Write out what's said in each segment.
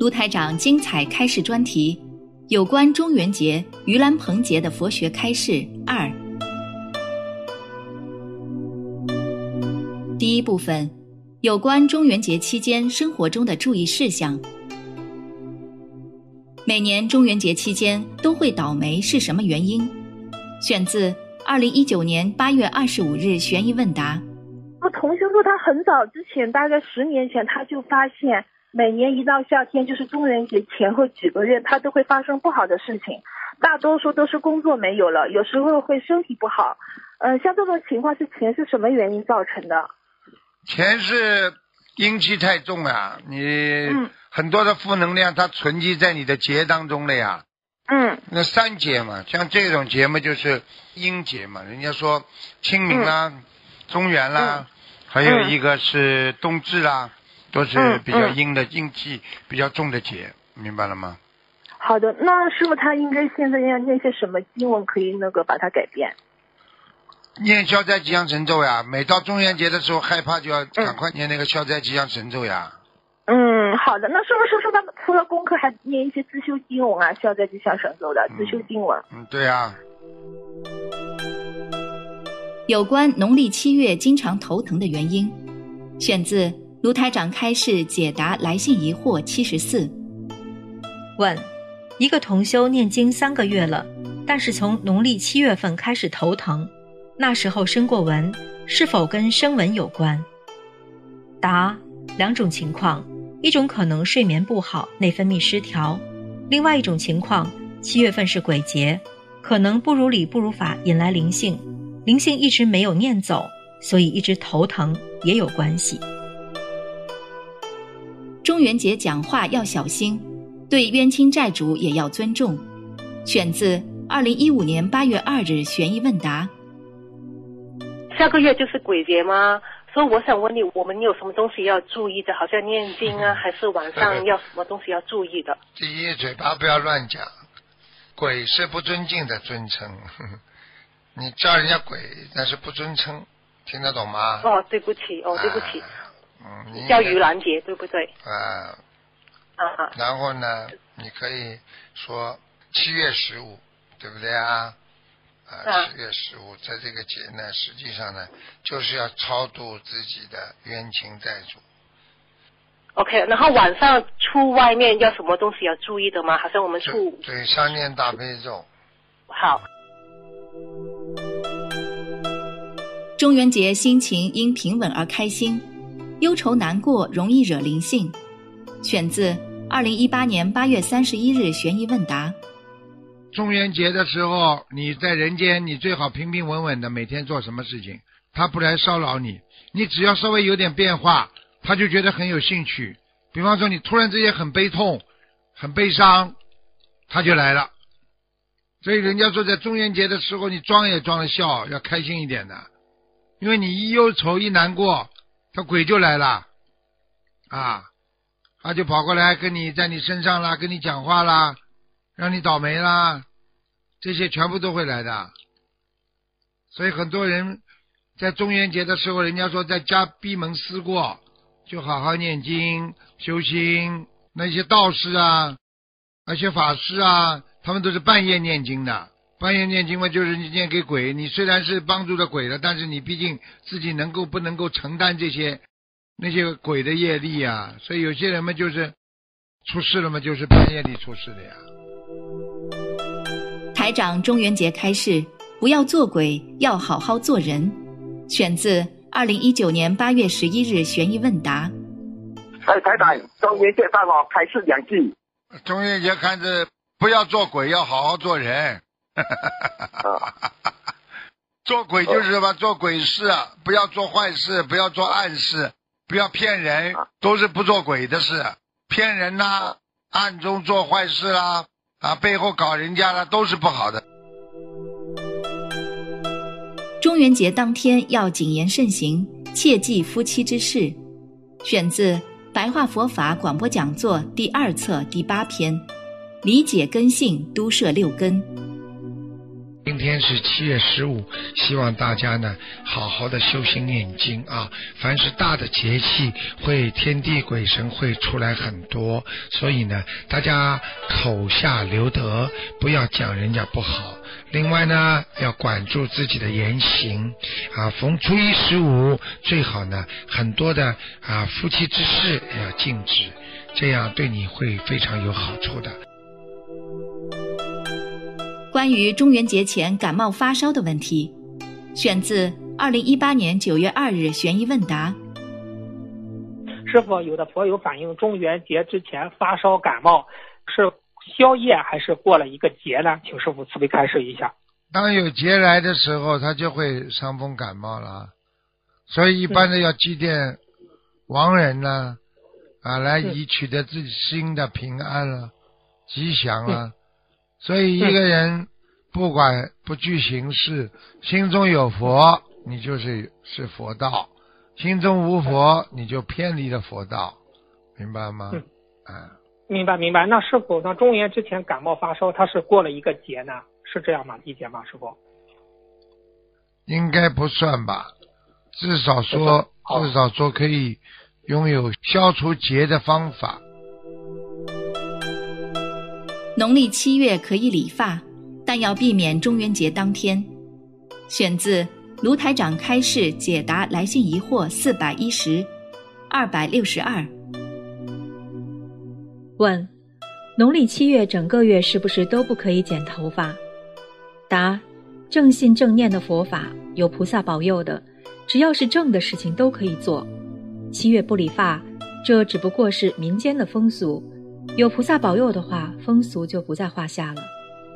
卢台长精彩开示专题，有关中元节盂兰盆节的佛学开示2。第一部分，有关中元节期间生活中的注意事项。每年中元节期间都会倒霉是什么原因？选自2019年8月25日悬疑问答。 我同学说他很早之前，大概10年前，他就发现每年一到夏天，就是中元节前后几个月，他都会发生不好的事情，大多数都是工作没有了，有时候会身体不好。像这种情况前是什么原因造成的？ 前是阴气太重啊，你很多的负能量它存积在你的节当中了呀。那3节嘛，像这种节嘛就是阴节嘛，人家说清明啦、中元啦，还有一个是冬至啦，都是比较阴的阴气比较重的节，明白了吗？ 好的，那师父他应该现在要念些什么经文可以把它改变？ 念消灾吉祥神咒呀，每到中元节的时候害怕就要赶快念那个消灾吉祥神咒呀。 好的，那是不是说他除了功课还念一些自修经文啊，消灾吉祥神咒的自修经文？ 对啊。 有关农历7月经常头疼的原因，选自卢台长开示解答来信疑惑74。 问：一个同修念经3个月了，但是从农历7月份开始头疼，那时候生过蚊，是否跟生蚊有关？答：2种情况，一种可能睡眠不好，内分泌失调；另外一种情况，7月份是鬼节，可能不如理不如法引来灵性，灵性一直没有念走，所以一直头疼也有关系。 中元节讲话要小心，对冤亲债主也要尊重。选自2015年8月2日悬疑问答。 下个月就是鬼节吗？所以我想问你，我们有什么东西要注意的？好像念经啊，还是晚上要什么东西要注意的？ 第一，嘴巴不要乱讲，鬼是不尊敬的尊称，你叫人家鬼，但是不尊称，听得懂吗？ 对不起，对不起。叫盂兰节，对不对？ 然后呢，你可以说7月15，对不对啊？7月15，在这个节呢，实际上呢，就是要超度自己的冤亲债主。 OK， 然后晚上出外面要什么东西要注意的吗？好像我们对，上念大悲咒。 好。 中元节心情因平稳而开心，忧愁难过容易惹灵性。选自2018年8月31日悬疑问答。 中元节的时候，你在人间，你最好平平稳稳的每天做什么事情，他不来骚扰你。你只要稍微有点变化，他就觉得很有兴趣。比方说你突然之间很悲痛很悲伤，他就来了。所以人家说在中元节的时候，你装也装得笑，要开心一点的。因为你一忧愁一难过，他鬼就来了他就跑过来跟你在你身上啦，跟你讲话啦，让你倒霉啦，这些全部都会来的。所以很多人在中元节的时候，人家说在家闭门思过，就好好念经修心。那些道士啊，那些法师啊，他们都是半夜念经的。半夜念经嘛，就是你念给鬼，你虽然是帮助了鬼了，但是你毕竟自己不能够承担那些鬼的业力啊。所以有些人嘛，就是出事了嘛，就是半夜里出事的呀。 台长中元节开示，不要做鬼，要好好做人。选自2019年8月11日悬疑问答。 台长，中元节上开示2句。 中元节看着不要做鬼，要好好做人。做鬼就是什么？做鬼事，不要做坏事，不要做暗事，不要骗人，都是不做鬼的事。骗人啦，暗中做坏事啦，背后搞人家啦，都是不好的。 中元节当天要谨言慎行，切忌夫妻之事。选自白话佛法广播讲座第2册第8篇，理解根性，都摄6根。 今天是7月15，希望大家呢好好的修心念经啊。凡是大的节气，会天地鬼神会出来很多，所以呢，大家口下留德，不要讲人家不好。另外呢，要管住自己的言行啊。逢初一15，最好呢很多的夫妻之事要禁止，这样对你会非常有好处的。 关于中元节前感冒发烧的问题，选自2018年9月2日悬疑问答。 师傅，有的佛友反映中元节之前发烧感冒是宵夜还是过了一个节呢？请师傅慈悲开示一下。 当有节来的时候，他就会伤风感冒了，所以一般的要祭奠亡人呢，来以取得自己心的平安了、吉祥了。所以一个人不管不惧形势，心中有佛，你就是佛道；心中无佛，你就偏离了佛道，明白吗？ 明白。那师傅，那中元之前感冒发烧，他是过了一个节呢？是这样吗？一节吗？师傅？ 应该不算吧，至少说可以拥有消除节的方法。 农历7月可以理发，但要避免中元节当天。选自卢台长开示解答来信疑惑410、262。 问：农历7月整个月是不是都不可以剪头发？答：正信正念的佛法，有菩萨保佑的，只要是正的事情都可以做。7月不理发，这只不过是民间的风俗，有菩萨保佑的话，风俗就不在话下了。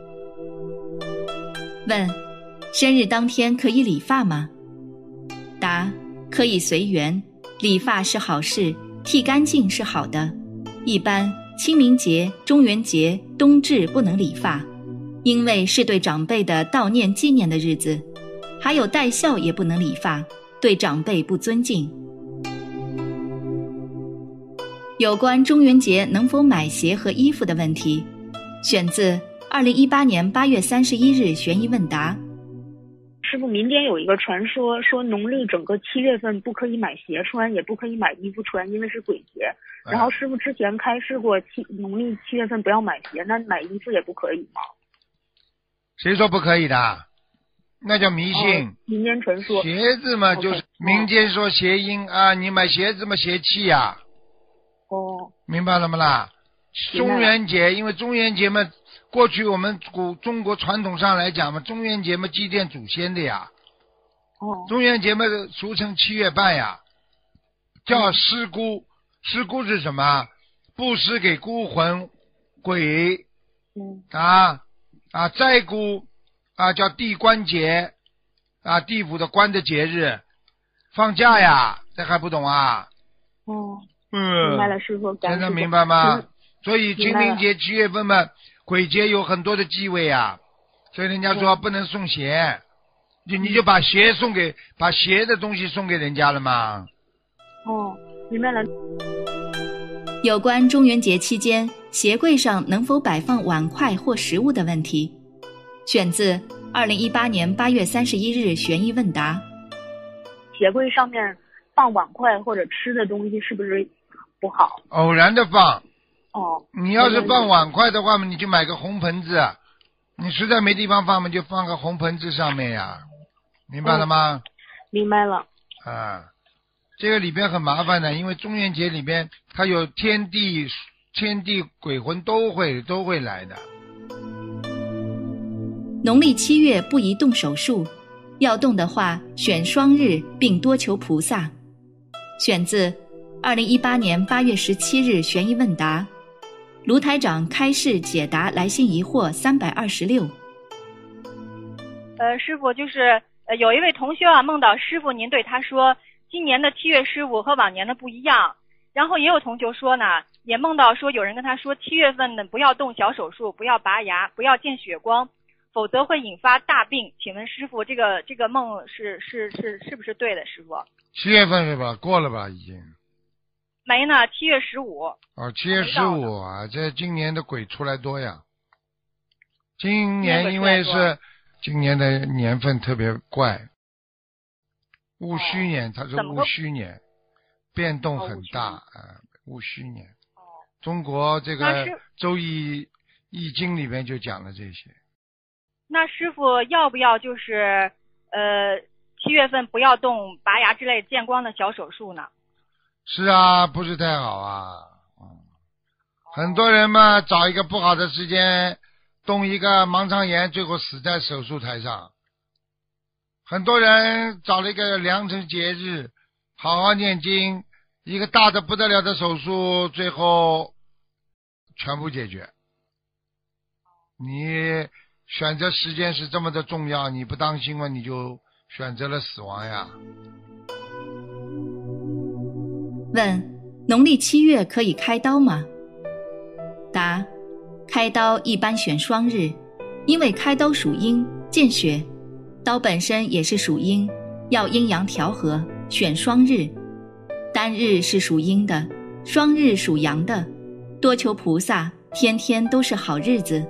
问：生日当天可以理发吗？答：可以随缘，理发是好事，剃干净是好的。一般清明节、中元节、冬至不能理发，因为是对长辈的悼念纪念的日子。还有带孝也不能理发，对长辈不尊敬。有关中元节能否买鞋和衣服的问题，选自2018年8月31日悬疑问答。 师傅，民间有一个传说，说农历整个7月份不可以买鞋穿，也不可以买衣服穿，因为是鬼节。然后师傅之前开示过农历7月份不要买鞋，那买衣服也不可以吗？ 谁说不可以的？那叫迷信。 民间传说。 鞋子嘛，就是民间说谐音啊，你买鞋子嘛邪气呀。明白了吗啦？中元节，因为中元节嘛，过去我们中国传统上来讲嘛，中元节嘛祭奠祖先的呀。中元节嘛俗称7月半呀，叫施孤。施孤是什么？布施给孤魂鬼。斋孤叫地官节地府的官的节日，放假呀，这还不懂啊？ 明白了，师傅。 现在明白吗？所以清明节7月份嘛，鬼节有很多的忌讳啊，所以人家说不能送鞋，你就把鞋的东西送给人家了嘛。 明白了。 有关中元节期间鞋柜上能否摆放碗筷或食物的问题，选自2018年8月31日悬疑问答。 鞋柜上面放碗筷或者吃的东西是不是不好？ 偶然的放。你要是放碗筷的话嘛，你就买个红盆子，你实在没地方放嘛，就放个红盆子上面呀，明白了吗？ 明白了。 这个里边很麻烦的，因为中元节里边它有天地鬼魂都会来的。 农历7月不宜动手术，要动的话选双日并多求菩萨。选自2018年8月17日悬疑问答。卢台长开示解答来信疑惑326。 师傅，就是有一位同学梦到师傅您对他说，今年的7月15和往年的不一样。然后也有同学说呢，也梦到说有人跟他说7月份呢不要动小手术，不要拔牙，不要见血光，否则会引发大病。请问师傅，这个梦是不是对的？师傅 ，7月份是吧？过了吧已经。 没呢，7月15。 7月15啊，这今年的鬼出来多呀。今年因为是今年的年份特别怪，戊戌年，它是戊戌年，变动很大啊，戊戌年。中国这个周易易经里面就讲了这些。 那师傅要不要就是7月份不要动拔牙之类见光的小手术呢？ 是啊，不是太好啊。很多人嘛，找一个不好的时间动一个盲肠炎，最后死在手术台上。很多人找了一个良辰节日，好好念经，一个大的不得了的手术，最后全部解决。你选择时间是这么的重要，你不当心嘛，你就选择了死亡呀。 问：农历7月可以开刀吗？答：开刀一般选双日，因为开刀属阴，见血，刀本身也是属阴，要阴阳调和，选双日。单日是属阴的，双日属阳的，多求菩萨，天天都是好日子。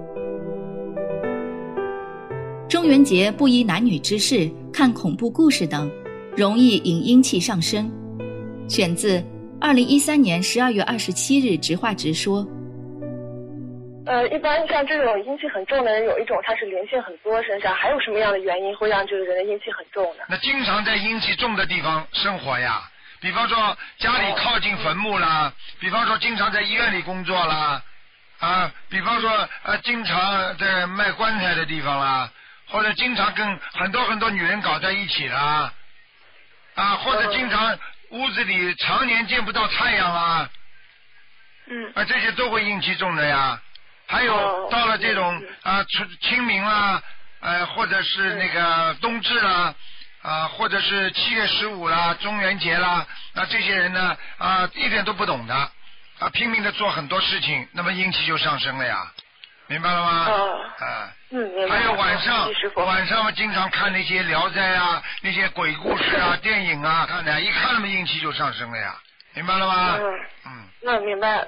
中元节不依男女之事，看恐怖故事等，容易引阴气上升。选自2013年12月27日直话直说。 一般像这种阴气很重的人，有一种他是灵性很多身上，还有什么样的原因会让这个人的阴气很重呢？ 那经常在阴气重的地方生活呀，比方说家里靠近坟墓啦，比方说经常在医院里工作啦，比方说经常在卖棺材的地方啦，或者经常跟很多女人搞在一起啦，或者经常屋子里常年见不到太阳啦，这些都会阴气重的呀。还有到了这种清明啦，或者是那个冬至啦，或者是7月15啦，中元节啦，这些人呢一点都不懂的，拼命的做很多事情，那么阴气就上升了呀，明白了吗？还有晚上经常看那些聊斋啊，那些鬼故事啊、电影啊，看的，一看那么阴气就上升了呀，明白了吗？ 明白啊。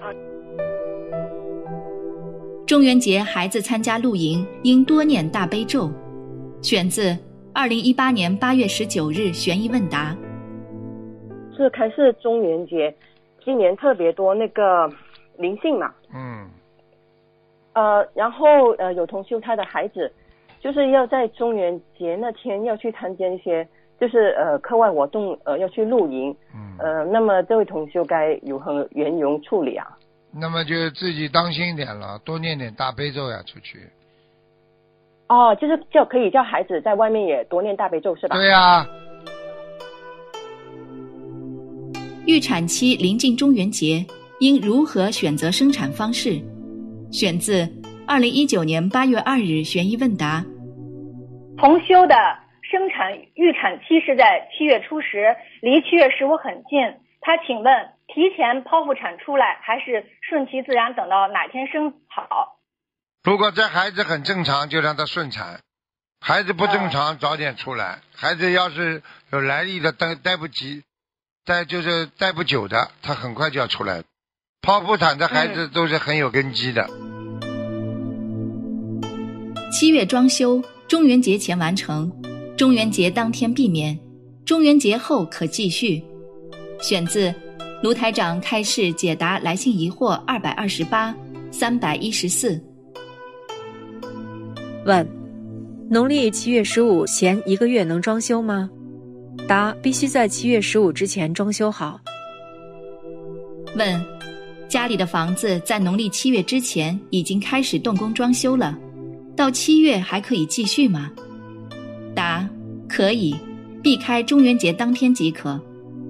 中元节孩子参加露营应多念大悲咒，选自2018年8月19日悬疑问答。 是开始中元节，今年特别多那个灵性嘛，然后有同修他的孩子就是要在中元节那天要去参加一些就是课外活动，要去露营，那么这位同修该如何圆融处理啊？ 那么就自己当心一点了，多念点大悲咒呀，出去。 就是就可以叫孩子在外面也多念大悲咒是吧？ 对呀。 预产期临近中元节，应如何选择生产方式？选自2019年8月2日悬疑问答。 同修的生产预产期是在7月初10，离7月15很近。他请问提前剖腹产出来还是顺其自然等到哪天生好？ 如果这孩子很正常就让他顺产，孩子不正常早点出来，孩子要是有来历的待不及，就是待不久的，他很快就要出来。剖腹产的孩子都是很有根基的。 7月装修，中元节前完成，中元节当天避免，中元节后可继续。选自卢台长开示解答来信疑惑228、314。 问：农历7月15前1个月能装修吗？答：必须在7月15之前装修好。 问：家里的房子在农历7月之前已经开始动工装修了，到7月还可以继续吗？答：可以，避开中元节当天即可。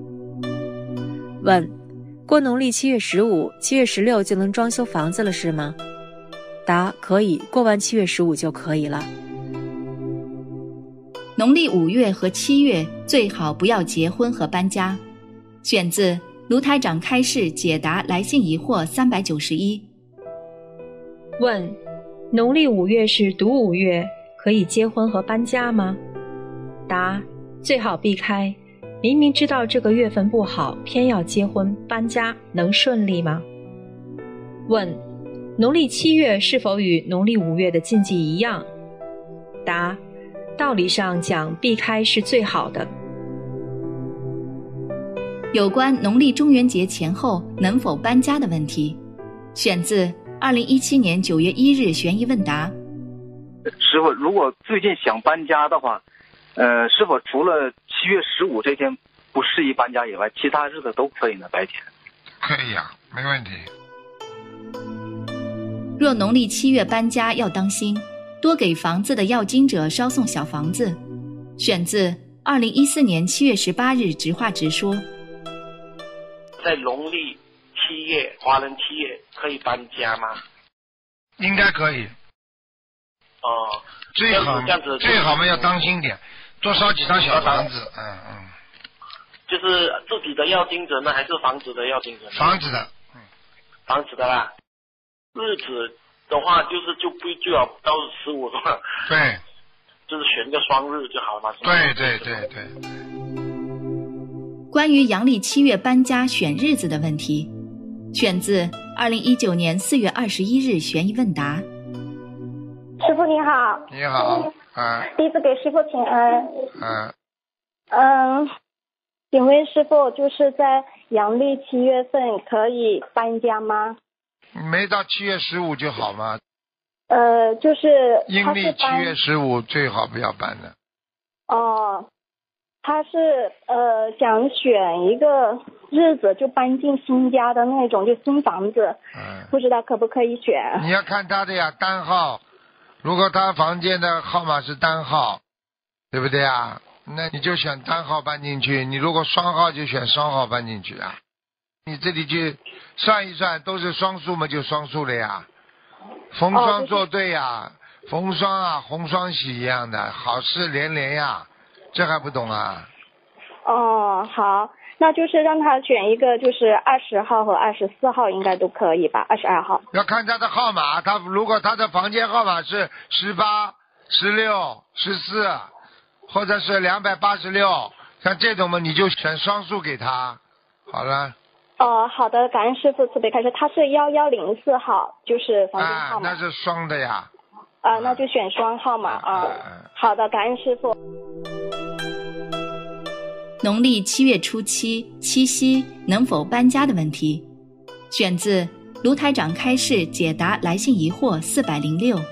问：过农历7月15、7月16就能装修房子了是吗？答：可以，过完7月15就可以了。 农历5月和7月最好不要结婚和搬家。选自卢台长开示解答来信疑惑391。 问：农历5月是独5月，可以结婚和搬家吗？答：最好避开，明明知道这个月份不好，偏要结婚搬家，能顺利吗？问：农历7月是否与农历5月的禁忌一样？ 答：道理上讲，避开是最好的。 有关农历中元节前后能否搬家的问题，选自2017年9月1日悬疑问答。 师傅，如果最近想搬家的话，是否除了7月15这天不适宜搬家以外，其他日子都可以呢？白天可以呀，没问题。 若农历7月搬家要当心，多给房子的要经者捎送小房子。选自2014年7月18日直话直说。 在农历7月，华人7月可以搬家吗？ 应该可以。 哦， 最好嘛要当心点，多烧几张小房子。 就是自己的要经者呢，还是房子的要经者呢？ 房子的。 房子的啦。日子的话，就不要到15的话。 对。 就是选个双日就好了嘛。 对。 关于阳历7月搬家选日子的问题，选自2019年4月21日悬疑问答。 师傅你好。 你好。 弟子给师傅请安。请问师傅，就是在阳历7月份可以搬家吗？ 没到7月15就好吗？ 就是阴历7月15最好不要搬的。 哦，他是想选一个日子就搬进新家的那种，就新房子，不知道可不可以选？ 你要看他的呀，单号，如果他房间的号码是单号，对不对啊？那你就选单号搬进去，你如果双号就选双号搬进去啊。你这里就算一算，都是双数嘛，就双数了呀。逢双作对呀，逢双啊，红双喜一样的，好事连连呀，这还不懂啊？ 哦，好，那就是让他选一个，就是20号和24号应该都可以吧？22号。 要看他的号码，如果他的房间号码是18、16、14，或者是286，像这种嘛，你就选双数给他，好了。 哦，好的，感恩师父慈悲开示。他是1104号，就是房间号码。 那是双的呀。 那就选双号嘛。好的，感恩师父。 农历7月初7七夕能否搬家的问题，选自卢台长开示解答来信疑惑406。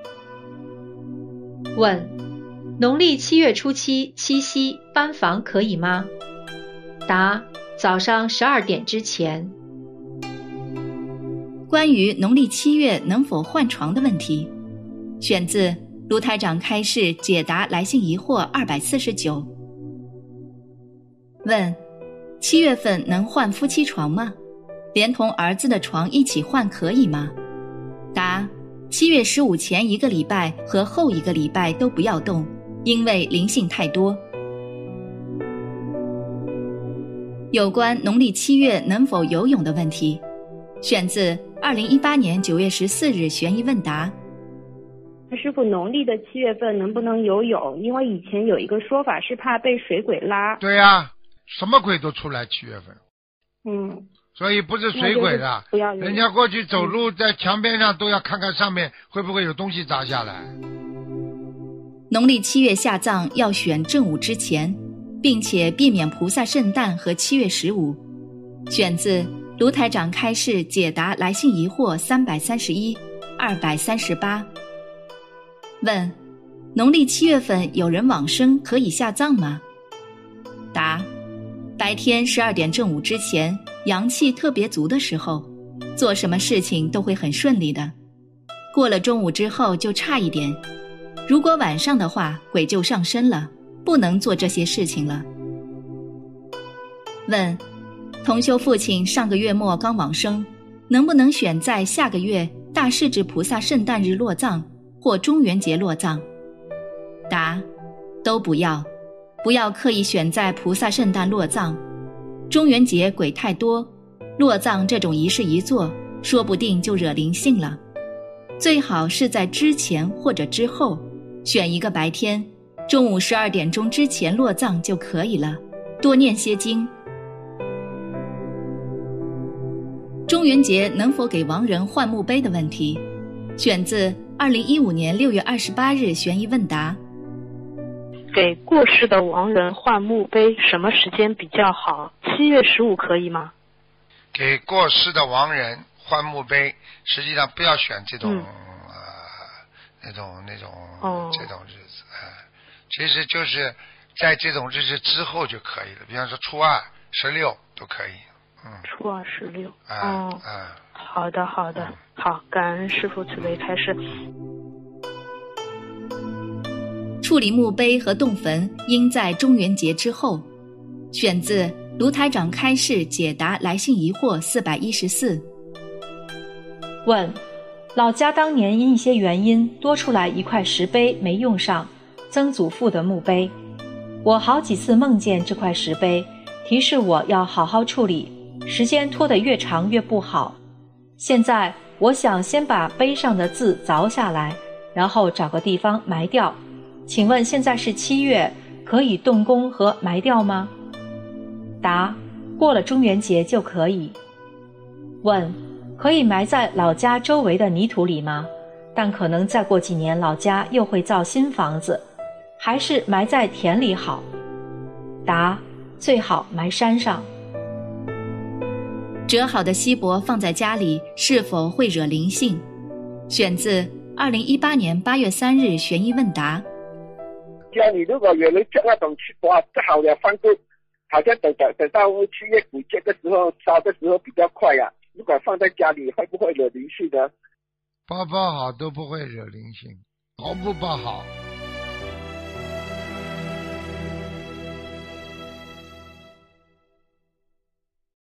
问：农历7月初7七夕搬房可以吗？答：早上12点之前。 关于农历7月能否换床的问题，选自卢台长开示解答来信疑惑249。问：7月份能换夫妻床吗？连同儿子的床一起换可以吗？答：7月15前1个礼拜和后1个礼拜都不要动，因为灵性太多。有关农历7月能否游泳的问题，选自2018年9月14日悬疑问答。 师傅，农历的7月份能不能游泳？因为以前有一个说法是怕被水鬼拉。 对呀，什么鬼都出来7月份。所以不是水鬼的，人家过去走路在墙边上都要看看上面会不会有东西砸下来。 农历7月下葬要选正午之前，并且避免菩萨圣诞和7月15。选自卢台长开示解答来信疑惑331、238。问：农历7月份有人往生可以下葬吗？答：白天12点正午之前，阳气特别足的时候，做什么事情都会很顺利的。过了中午之后就差一点，如果晚上的话，鬼就上身了，不能做这些事情了。问：同修父亲上个月末刚往生，能不能选在下个月大势至菩萨圣诞日落葬或中元节落葬？答：都不要，不要刻意选在菩萨圣诞落葬，中元节鬼太多，落葬这种仪式一做，说不定就惹灵性了。最好是在之前或者之后，选一个白天，中午12点钟之前落葬就可以了，多念些经。中元节能否给亡人换墓碑的问题， 选自2015年6月28日悬疑问答。 给过世的亡人换墓碑，什么时间比较好？7月15可以吗？ 给过世的亡人换墓碑，实际上不要选这种、那种这种日子，其实就是在这种日子之后就可以了，比方说初2、16都可以。 初2、16。好的，好，感恩师父慈悲开示。 处理墓碑和洞坟应在中元节之后。选自卢台长开示解答来信疑惑414。 问：老家当年因一些原因多出来一块石碑没用上，曾祖父的墓碑，我好几次梦见这块石碑，提示我要好好处理，时间拖得越长越不好。现在我想先把碑上的字凿下来，然后找个地方埋掉。请问现在是7月，可以动工和埋掉吗？答：过了中元节就可以。问：可以埋在老家周围的泥土里吗？但可能再过几年老家又会造新房子，还是埋在田里好？答：最好埋山上。 折好的锡箔放在家里是否会惹灵性？选自2018年8月3日悬疑问答。 家里如果有人叫那种哇这好的放过，好像等到7月鬼节的时候烧的时候比较快啊，如果放在家里会不会惹灵性呢？ 包好都不会惹灵性，毫不包好。